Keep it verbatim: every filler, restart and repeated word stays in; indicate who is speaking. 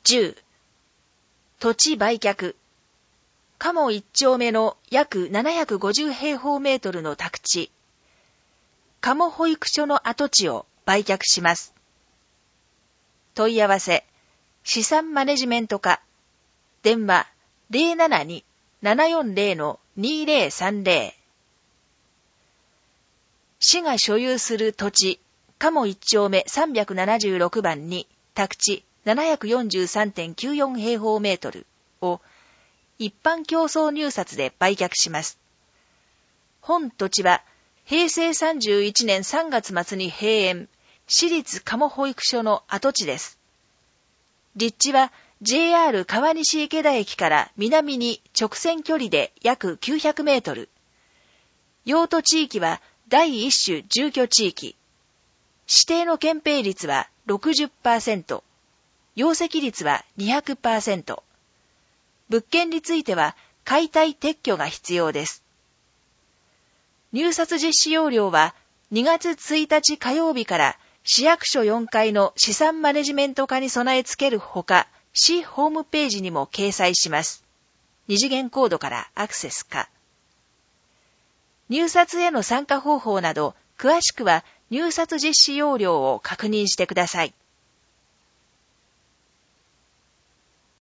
Speaker 1: じゅう、土地売却。鴨一丁目の約ななひゃくごじゅう平方メートルの宅地、鴨保育所の跡地を売却します。問い合わせ、資産マネジメント課、電話 ゼロななに ななよんゼロ にゼロさんゼロ。市が所有する土地、鴨一丁目さんびゃくななじゅうろくばんに宅地 ななひゃくよんじゅうさんてんきゅうよん平方メートルを一般競争入札で売却します。本土地は平成さんじゅういちねんさんがつ末に閉園、市立鴨保育所の跡地です。立地は ジェイアール 川西池田駅から南に直線距離で約きゅうひゃくメートル。用途地域は第一種住居地域。指定の建蔽率は ろくじゅっパーセント。容積率は にひゃくパーセント。物件については解体撤去が必要です。入札実施要領はにがつついたち火曜日から市役所よんかいの資産マネジメント課に備え付けるほか、市ホームページにも掲載します。二次元コードからアクセスか。入札への参加方法など、詳しくは入札実施要領を確認してください。